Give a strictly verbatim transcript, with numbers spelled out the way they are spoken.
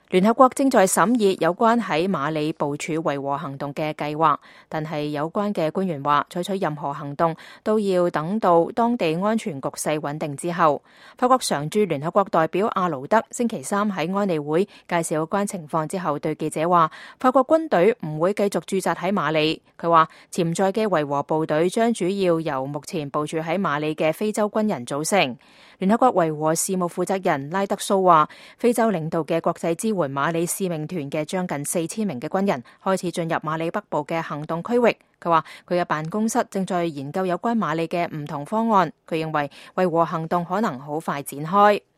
聯合國正在審議有關喺馬里部署維和行動嘅計劃，但係有關嘅官員話，採取任何行動都要等到當地安全局勢穩定之後。法國常駐聯合國代表阿勞德星期三喺安理會介紹有關情況之後，對記者話，法國軍隊唔會繼續駐紮喺馬里。佢話，潛在嘅維和部隊將主要由目前部署喺馬里嘅非洲軍人組成。聯合國維和事務負責人拉德蘇話，非洲領導嘅國際支援馬里使命團嘅將近四千名嘅軍人開始進入馬里北部嘅行動區域。佢話佢嘅辦公室正在研究有關馬里嘅唔同方案。佢認為維和行動可能好快展開。